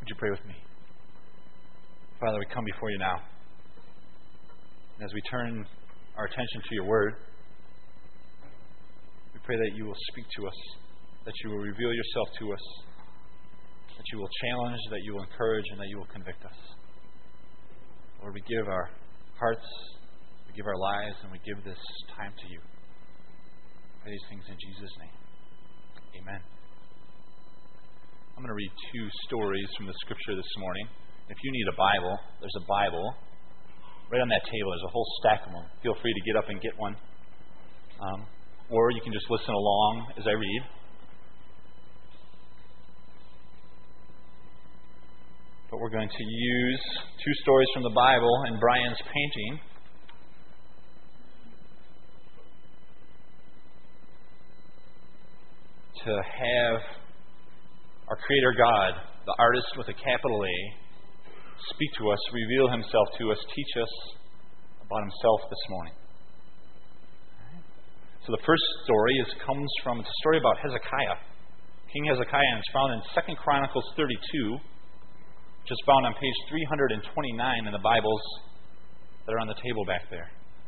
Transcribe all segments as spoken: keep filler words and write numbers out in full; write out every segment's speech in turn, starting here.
Would you pray with me? Father, we come before you now. And as we turn our attention to your word, we pray that you will speak to us, that you will reveal yourself to us, that you will challenge, that you will encourage, and that you will convict us. Lord, we give our hearts, we give our lives, and we give this time to you. We pray these things in Jesus' name. Amen. I'm going to read two stories from the Scripture this morning. If you need a Bible, there's a Bible right on that table. There's a whole stack of them. Feel free to get up and get one. Um, or you can just listen along as I read. But we're going to use two stories from the Bible and Brian's painting to have our Creator God, the artist with a capital A, speak to us, reveal himself to us, teach us about himself this morning. So the first story is comes from it's a story about Hezekiah, King Hezekiah, and it's found in Second Chronicles thirty-two, which is found on page three hundred twenty-nine in the Bibles that are on the table back there.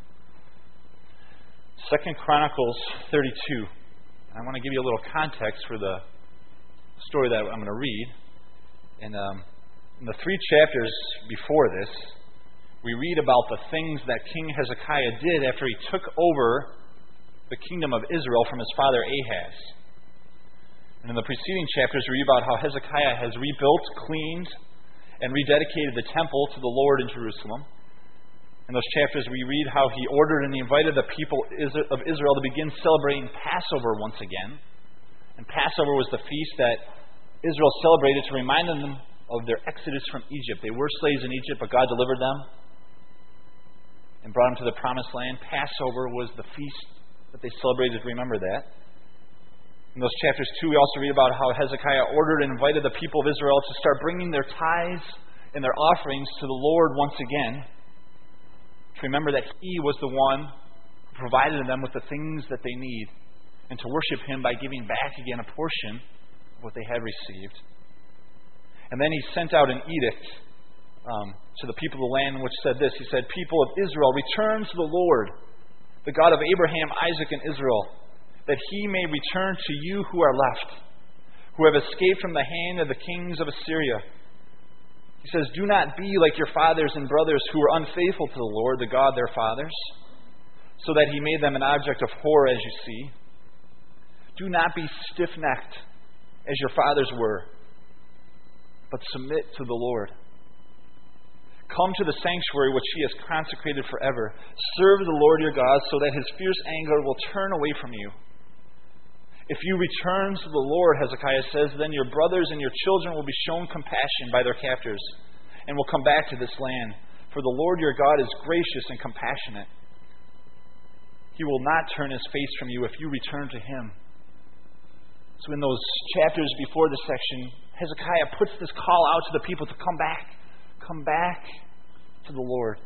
Second Chronicles thirty-two. And I want to give you a little context for the story that I'm going to read. And um, in the three chapters before this, we read about the things that King Hezekiah did after he took over the kingdom of Israel from his father Ahaz. And in the preceding chapters, we read about how Hezekiah has rebuilt, cleaned, and rededicated the temple to the Lord in Jerusalem. In those chapters, we read how he ordered and he invited the people of Israel to begin celebrating Passover once again. And Passover was the feast that Israel celebrated to remind them of their exodus from Egypt. They were slaves in Egypt, but God delivered them and brought them to the promised land. Passover was the feast that they celebrated to remember that. In those chapters, too, we also read about how Hezekiah ordered and invited the people of Israel to start bringing their tithes and their offerings to the Lord once again, to remember that He was the one who provided them with the things that they need, and to worship Him by giving back again a portion of what they had received. And then He sent out an edict um, to the people of the land which said this. He said, "People of Israel, return to the Lord, the God of Abraham, Isaac, and Israel, that He may return to you who are left, who have escaped from the hand of the kings of Assyria." He says, "Do not be like your fathers and brothers who were unfaithful to the Lord, the God their fathers, so that He made them an object of horror, as you see. Do not be stiff-necked, as your fathers were, but submit to the Lord. Come to the sanctuary which He has consecrated forever. Serve the Lord your God, so that His fierce anger will turn away from you. If you return to the Lord," Hezekiah says, "then your brothers and your children will be shown compassion by their captors, and will come back to this land. For the Lord your God is gracious and compassionate. He will not turn His face from you if you return to Him." So in those chapters before this section, Hezekiah puts this call out to the people to come back. Come back to the Lord.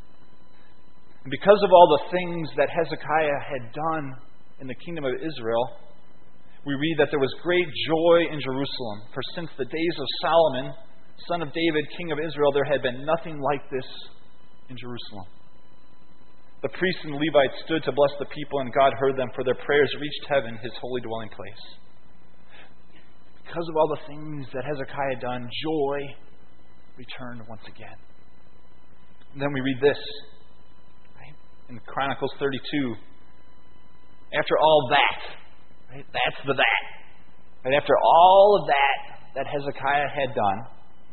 And because of all the things that Hezekiah had done in the kingdom of Israel, we read that there was great joy in Jerusalem. For since the days of Solomon, son of David, king of Israel, there had been nothing like this in Jerusalem. The priests and Levites stood to bless the people, and God heard them, for their prayers reached heaven, His holy dwelling place. Because of all the things that Hezekiah had done, joy returned once again. And then we read this, right, in Chronicles thirty-two. After all that, right, that's the that. Right, after all of that that Hezekiah had done,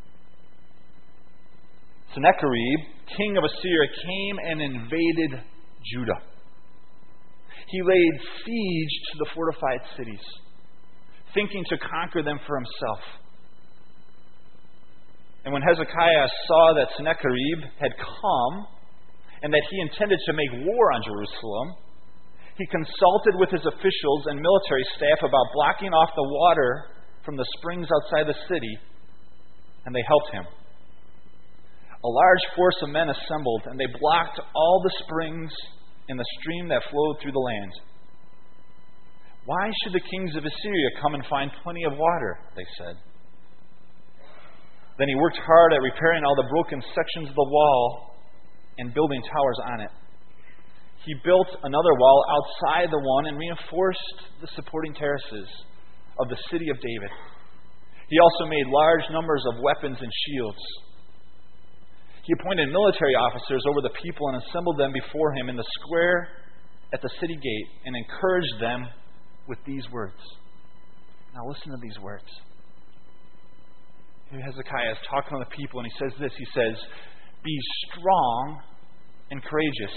Sennacherib, king of Assyria, came and invaded Judah. He laid siege to the fortified cities, thinking to conquer them for himself. And when Hezekiah saw that Sennacherib had come and that he intended to make war on Jerusalem, he consulted with his officials and military staff about blocking off the water from the springs outside the city, and they helped him. A large force of men assembled, and they blocked all the springs in the stream that flowed through the land. "Why should the kings of Assyria come and find plenty of water?" they said. Then he worked hard at repairing all the broken sections of the wall and building towers on it. He built another wall outside the one and reinforced the supporting terraces of the city of David. He also made large numbers of weapons and shields. He appointed military officers over the people and assembled them before him in the square at the city gate and encouraged them with these words. Now listen to these words. Here Hezekiah is talking to the people and he says this. He says, "Be strong and courageous.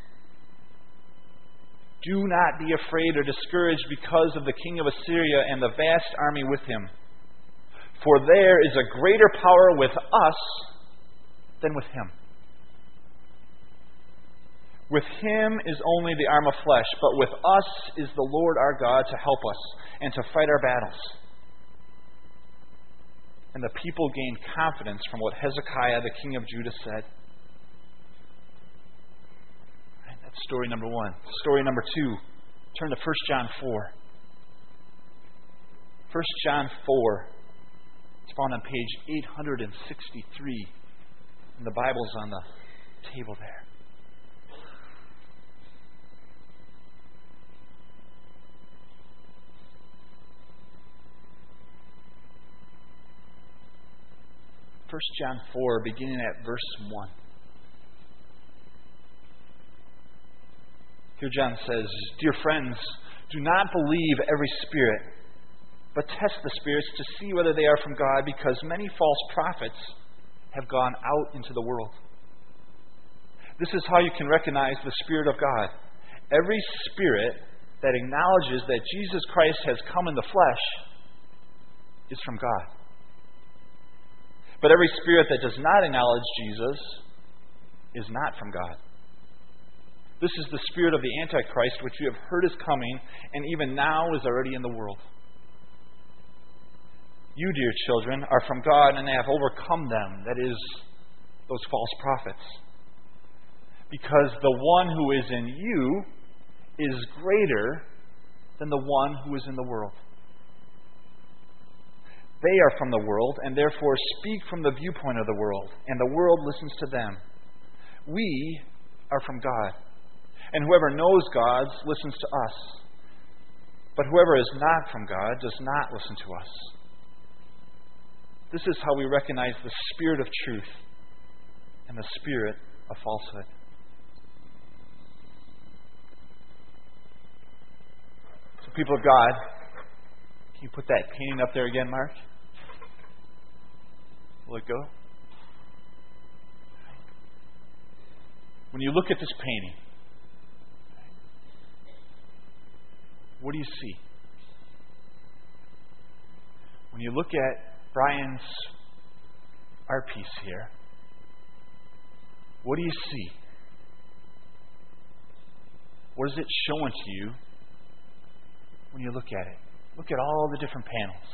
Do not be afraid or discouraged because of the king of Assyria and the vast army with him. For there is a greater power with us than with him. With him is only the arm of flesh, but with us is the Lord our God to help us and to fight our battles." And the people gained confidence from what Hezekiah, the king of Judah, said. Right, that's story number one. Story number two. Turn to First John four. First John four. It's found on page eight hundred sixty-three. And the Bible's on the table there. First John four, beginning at verse one. Here John says, "Dear friends, do not believe every spirit, but test the spirits to see whether they are from God, because many false prophets have gone out into the world. This is how you can recognize the Spirit of God. Every spirit that acknowledges that Jesus Christ has come in the flesh is from God. But every spirit that does not acknowledge Jesus is not from God. This is the spirit of the Antichrist, which you have heard is coming, and even now is already in the world. You, dear children, are from God and have overcome them, that is, those false prophets. Because the one who is in you is greater than the one who is in the world. They are from the world, and therefore speak from the viewpoint of the world, and the world listens to them. We are from God, and whoever knows God listens to us. But whoever is not from God does not listen to us. This is how we recognize the spirit of truth and the spirit of falsehood." So, people of God, can you put that painting up there again, Mark? Will it go? When you look at this painting, what do you see? When you look at Brian's art piece here, what do you see? What is it showing to you when you look at it? Look at all the different panels.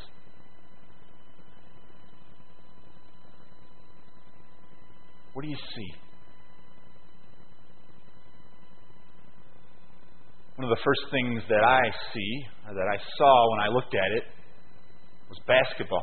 What do you see? One of the first things that I see, or that I saw when I looked at it, was basketball.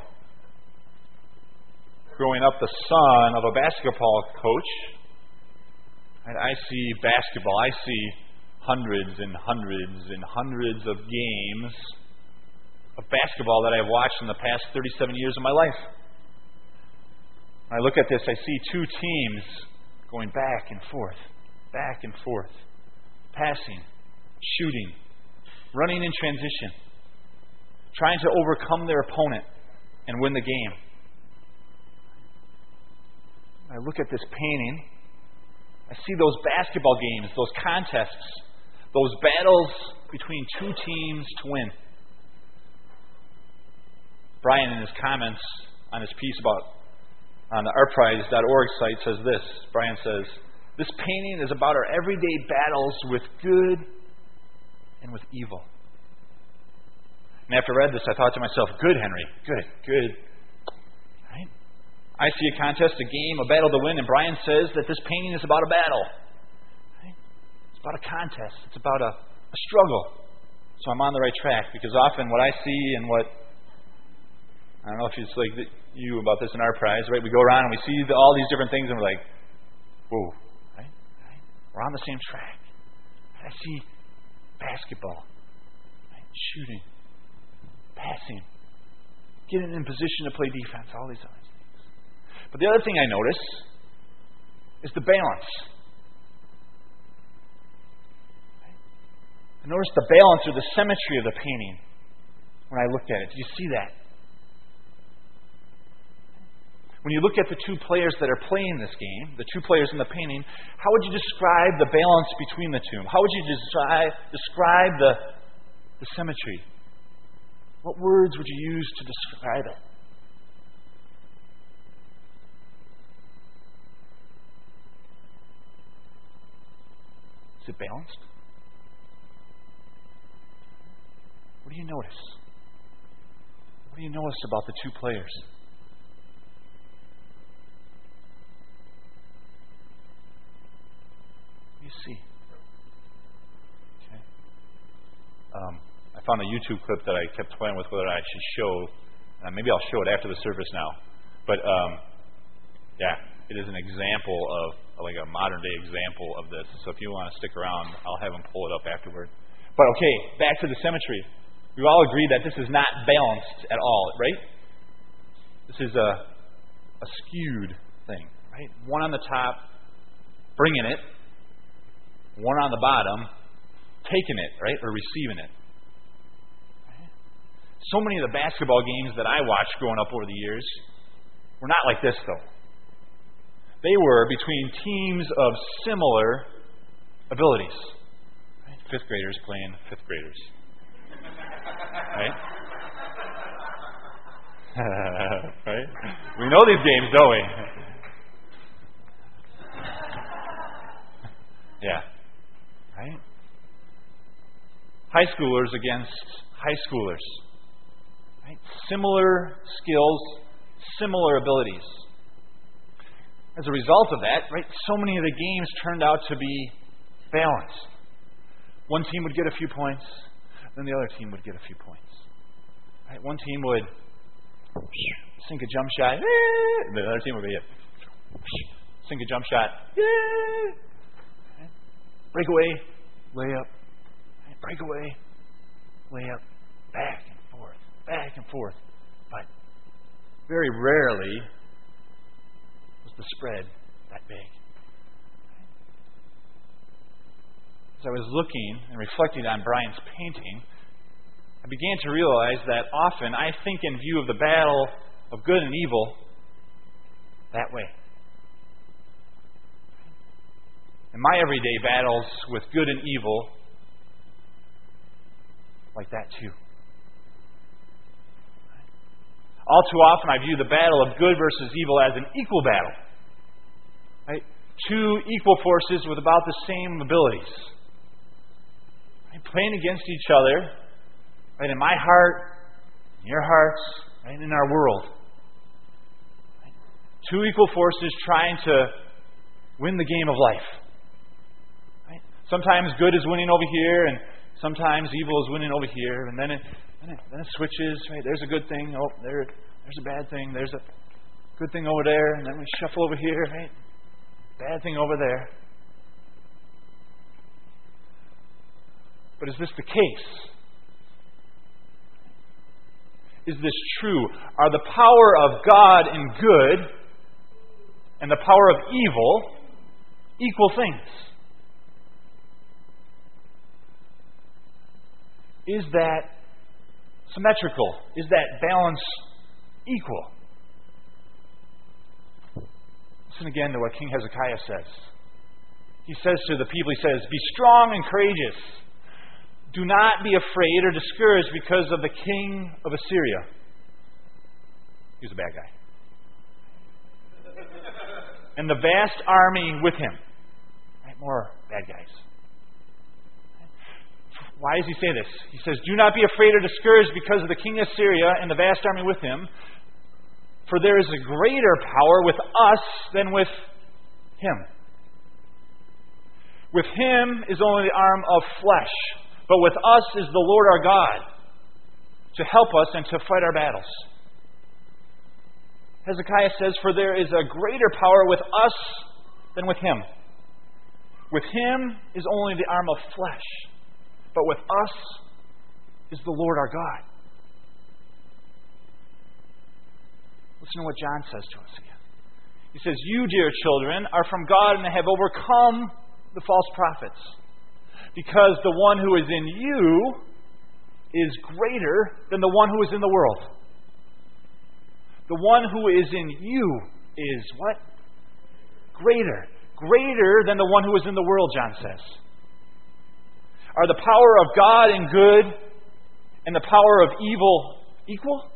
Growing up the son of a basketball coach, and I see basketball. I see hundreds and hundreds and hundreds of games of basketball that I've watched in the past thirty-seven years of my life. When I look at this, I see two teams going back and forth, back and forth, passing, shooting, running in transition, trying to overcome their opponent and win the game. I look at this painting, I see those basketball games, those contests, those battles between two teams to win. Brian, in his comments on his piece about on the art prize dot org site, says this. Brian says, "This painting is about our everyday battles with good and with evil." And after I read this, I thought to myself, good, Henry, good, good. Right? I see a contest, a game, a battle to win, and Brian says that this painting is about a battle. Right? It's about a contest. It's about a, a struggle. So I'm on the right track, because often what I see and what I don't know if it's like the, you about this in our prize, right? We go around and we see the, all these different things and we're like, whoa, right? right? We're on the same track. I see basketball, right? Shooting, passing, getting in position to play defense, all these other things. But the other thing I notice is the balance. Right? I notice the balance or the symmetry of the painting when I looked at it. Did you see that? When you look at the two players that are playing this game, the two players in the painting, how would you describe the balance between the two? How would you describe, describe the, the symmetry? What words would you use to describe it? Is it balanced? What do you notice? What do you notice about the two players? You see. Okay. Um, I found a YouTube clip that I kept playing with whether I should show. Uh, maybe I'll show it after the service now. But um, yeah, it is an example of like a modern day example of this. So if you want to stick around, I'll have them pull it up afterward. But okay, back to the symmetry. We all agree that this is not balanced at all, right? This is a a skewed thing, right? One on the top, bringing it. One on the bottom, taking it, right, or receiving it. So many of the basketball games that I watched growing up over the years were not like this, though. They were between teams of similar abilities. Right? Fifth graders playing fifth graders. Right? Right? We know these games, don't we? Yeah. Right? High schoolers against high schoolers. Right? Similar skills, similar abilities. As a result of that, right, so many of the games turned out to be balanced. One team would get a few points, then the other team would get a few points. Right? One team would sink a jump shot, and the other team would be sink a jump shot, breakaway, layup, breakaway, layup, back and forth, back and forth. But very rarely was the spread that big. As I was looking and reflecting on Brian's painting, I began to realize that often I think in view of the battle of good and evil that way. In my everyday battles with good and evil, like that too. All too often I view the battle of good versus evil as an equal battle. Right? Two equal forces with about the same abilities. Right? Playing against each other, right? In my heart, in your hearts, right? In our world. Right? Two equal forces trying to win the game of life. Right? Sometimes good is winning over here, and sometimes evil is winning over here, and then it, then it, then it switches. Right? There's a good thing. Oh, there, there's a bad thing. There's a good thing over there, and then we shuffle over here. Right? Bad thing over there. But is this the case? Is this true? Are the power of God and good and the power of evil equal things? Is that symmetrical? Is that balance equal? Listen again to what King Hezekiah says. He says to the people, he says, "Be strong and courageous. Do not be afraid or discouraged because of the king of Assyria." He was a bad guy. "And the vast army with him." Right? More bad guys. Why does he say this? He says, "Do not be afraid or discouraged because of the king of Assyria and the vast army with him. For there is a greater power with us than with him. With him is only the arm of flesh, but with us is the Lord our God to help us and to fight our battles." Hezekiah says, "For there is a greater power with us than with him. With him is only the arm of flesh, but with us is the Lord our God." Listen to what John says to us again. He says, "You, dear children, are from God and have overcome the false prophets, because the one who is in you is greater than the one who is in the world." The one who is in you is what? Greater. Greater than the one who is in the world, John says. Are the power of God and good and the power of evil equal?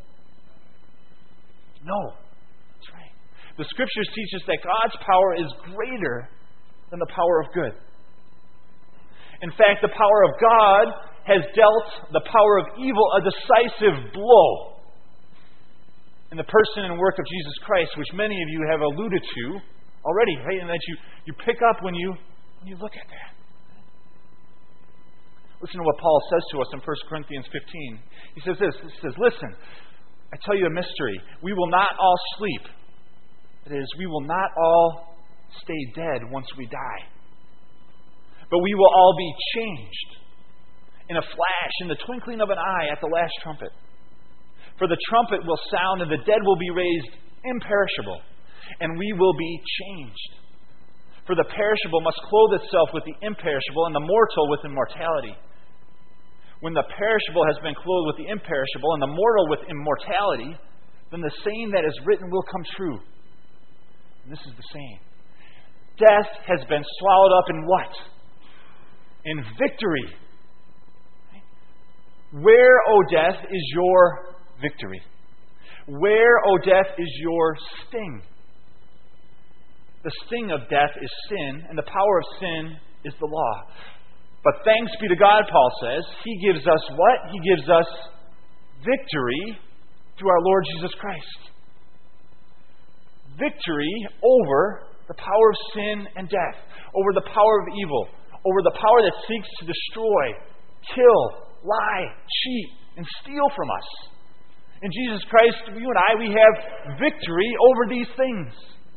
No. That's right. The Scriptures teach us that God's power is greater than the power of good. In fact, the power of God has dealt the power of evil a decisive blow in the person and work of Jesus Christ, which many of you have alluded to already, right? And that you, you pick up when you, when you look at that. Listen to what Paul says to us in First Corinthians fifteen. He says this, he says, "Listen, I tell you a mystery. We will not all sleep. That is, we will not all stay dead once we die. But we will all be changed in a flash, in the twinkling of an eye, at the last trumpet. For the trumpet will sound, and the dead will be raised imperishable, and we will be changed. For the perishable must clothe itself with the imperishable, and the mortal with immortality. When the perishable has been clothed with the imperishable, and the mortal with immortality, then the saying that is written will come true." And this is the saying: "Death has been swallowed up in what? In victory." Where, O death, is your victory? Where, O death, is your sting? The sting of death is sin, and the power of sin is the law. But thanks be to God, Paul says, He gives us what? He gives us victory through our Lord Jesus Christ. Victory over the power of sin and death, over the power of evil, over the power that seeks to destroy, kill, lie, cheat, and steal from us. In Jesus Christ, you and I, we have victory over these things.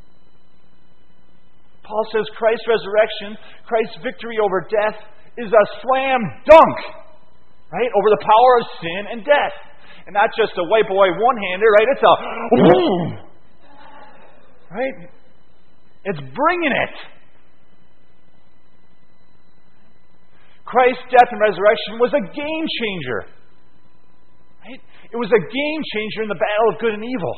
Paul says Christ's resurrection, Christ's victory over death, is a slam dunk, right, over the power of sin and death. And not just a wipe away one-hander, right? It's a boom, right? It's bringing it. Christ's death and resurrection was a game changer, right? It was a game changer in the battle of good and evil.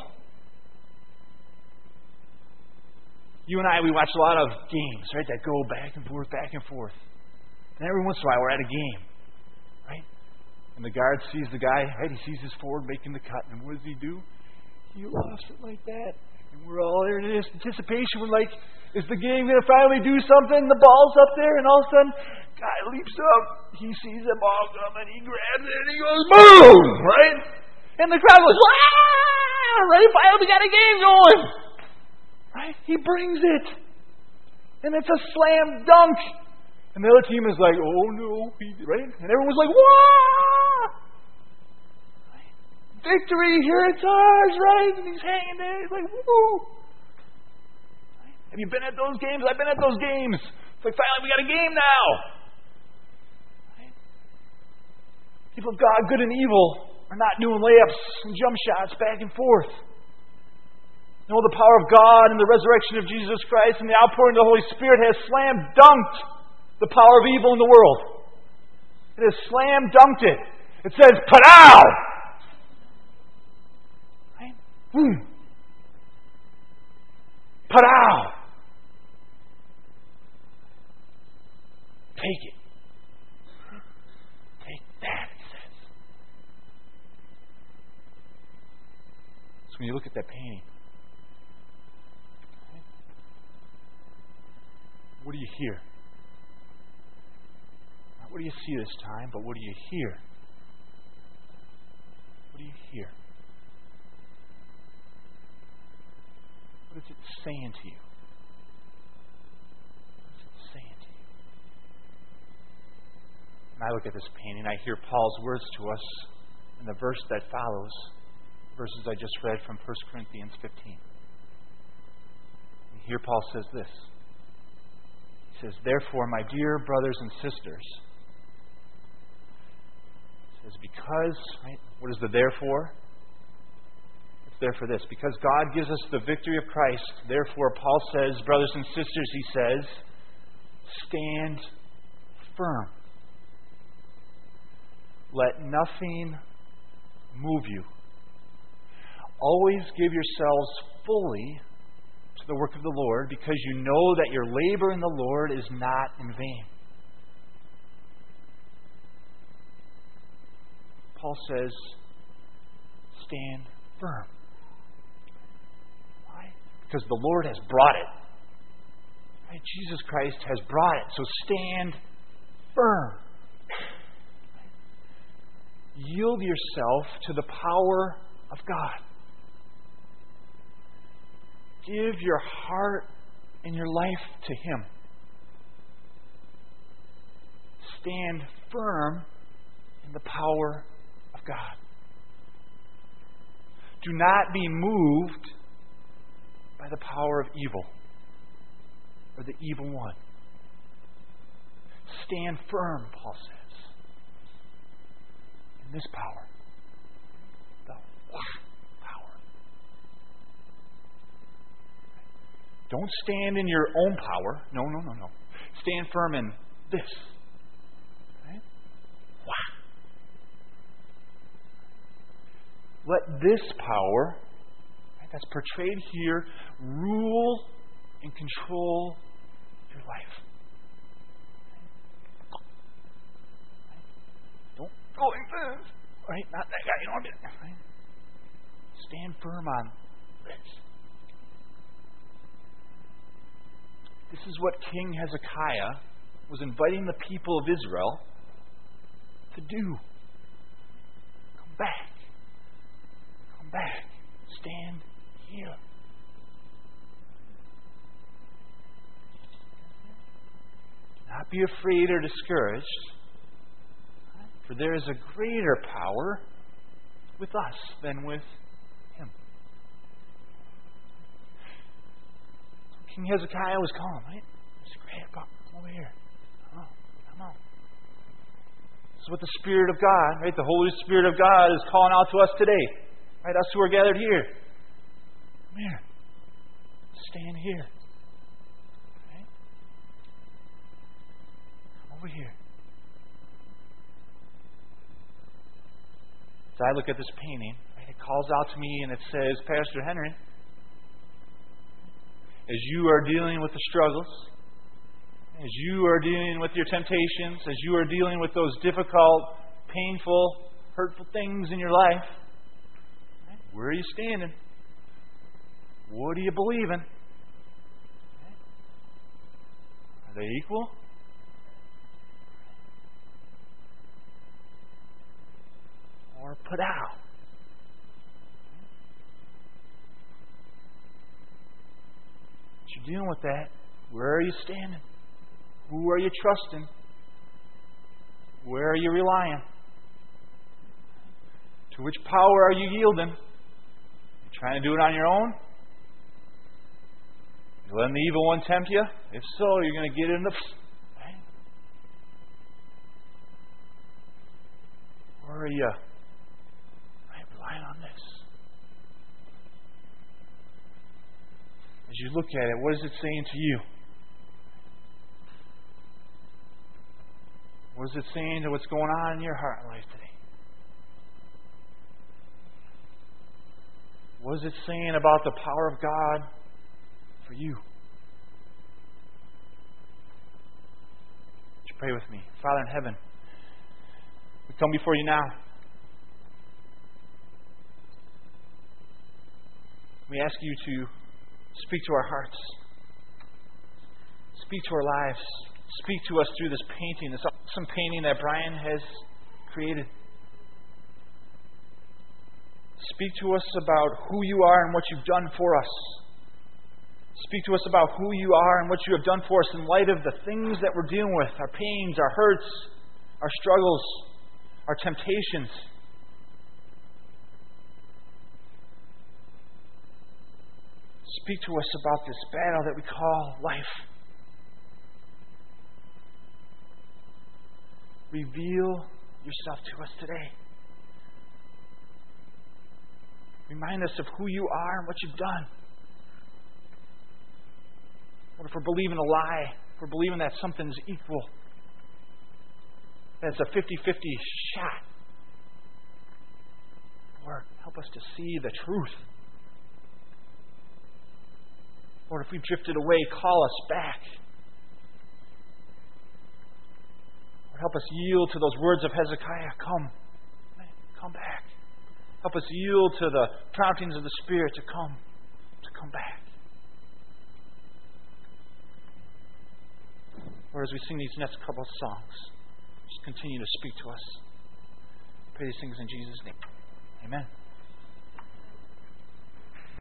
You and I, we watch a lot of games, right, that go back and forth, back and forth. And every once in a while, we're at a game, right? And the guard sees the guy, right? He sees his forward making the cut. And what does he do? He lost it like that. And we're all there in anticipation. We're like, is the game going to finally do something? The ball's up there, and all of a sudden, guy leaps up. He sees the ball coming. He grabs it, and he goes, boom! Right? And the crowd goes, ah! Right? Finally, we got a game going. Right? He brings it. And it's a slam dunk. And the other team is like, oh no, he, right? And everyone's like, wah! Right? Victory, here it's ours, right? And he's hanging there, he's like, woo! Right? Have you been at those games? I've been at those games. It's like, finally, we got a game now. Right? People of God, good and evil, are not doing layups and jump shots back and forth. No, the power of God and the resurrection of Jesus Christ and the outpouring of the Holy Spirit has slam dunked the power of evil in the world. It has slam dunked it. It says, "Padow!" Right? Boom. Padow! Take it. Take that, it says. So when you look at that painting, what do you hear? Not what do you see this time, but what do you hear? What do you hear? What is it saying to you? What is it saying to you? When I look at this painting, I hear Paul's words to us in the verse that follows. verses I just read from First Corinthians fifteen. And here Paul says this. He says, therefore, my dear brothers and sisters, he says, because, right, what is the therefore? It's there for this. Because God gives us the victory of Christ, therefore, Paul says, brothers and sisters, he says, stand firm. Let nothing move you. Always give yourselves fully to the work of the Lord, because you know that your labor in the Lord is not in vain. Paul says, stand firm. Why? Because the Lord has brought it. Right? Jesus Christ has brought it. So stand firm. Yield yourself to the power of God. Give your heart and your life to Him. Stand firm in the power of God. Do not be moved by the power of evil or the evil one. Stand firm, Paul says, in this power. The power. Don't stand in your own power. No, no, no, no. Stand firm in this. Right? Let this power, right, that's portrayed here, rule and control your life. Don't go like this. Right? Not that guy. You don't want to be that. Right? Stand firm on this. This is what King Hezekiah was inviting the people of Israel to do. Come back. Come back. Stand here. Not be afraid or discouraged, for there is a greater power with us than with him. King Hezekiah was calm, right? It's great. Come over here. Come on. Come on. This is what the Spirit of God, right? The Holy Spirit of God is calling out to us today. Right? Us who are gathered here. Come here. Stand here. Right? Come over here. As I look at this painting, right, it calls out to me and it says, Pastor Henry, as you are dealing with the struggles, as you are dealing with your temptations, as you are dealing with those difficult, painful, hurtful things in your life, right, where are you standing? What do you believe in? Are they equal? Or put out? You're dealing with that. Where are you standing? Who are you trusting? Where are you relying? To which power are you yielding? You trying to do it on your own? You letting the evil one tempt you? If so, you're going to get in the... Right? Or are you right, relying on this? As you look at it, what is it saying to you? What is it saying to what's going on in your heart and life today? What is it saying about the power of God for you? Would you pray with me? Father in heaven, we come before you now. We ask you to speak to our hearts. Speak to our lives. Speak to us through this painting, this awesome painting that Brian has created. Speak to us about who you are and what you've done for us. Speak to us about who you are and what you have done for us in light of the things that we're dealing with, our pains, our hurts, our struggles, our temptations. speak to us about this battle that we call life. Reveal yourself to us today. Remind us of who you are and what you've done. Lord, if we're believing a lie, if we're believing that something's equal, that it's a fifty-fifty shot, Lord, help us to see the truth. Lord, if we've drifted away, call us back. Lord, help us yield to those words of Hezekiah. Come. Come back. Help us yield to the promptings of the Spirit to come. To come back. Lord, as we sing these next couple of songs, just continue to speak to us. I pray these things in Jesus' name. Amen.